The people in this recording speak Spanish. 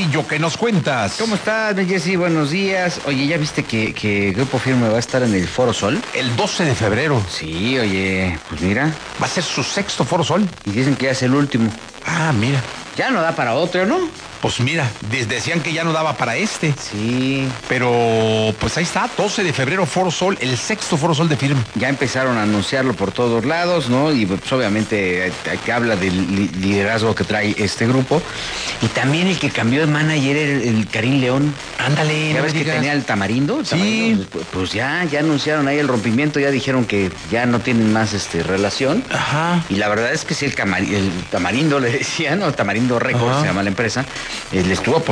Gordillo, ¿qué nos cuentas? ¿Cómo estás, mi Jessy? Buenos días. Oye, ¿ya viste que Grupo Firme va a estar en el Foro Sol? El 12 de febrero. Sí, oye, pues mira. Va a ser su sexto Foro Sol. Y dicen que ya es el último. Ah, mira. Ya no da para otro, ¿no? Pues mira, decían que ya no daba para este. Sí. Pero, pues ahí está, 12 de febrero, Foro Sol, el sexto Foro Sol de Firme. Ya empezaron a anunciarlo por todos lados, ¿no? Y pues obviamente que habla del liderazgo que trae este grupo. Y también el que cambió de manager era el Karim León. Ándale, ¿Ya no ves me que digas. tenía el Tamarindo? Sí. Pues ya anunciaron ahí el rompimiento, ya dijeron que ya no tienen más relación. Ajá. Y la verdad es que sí, el Tamarindo le decían, o Tamarindo Records, Ajá. se llama la empresa, le estuvo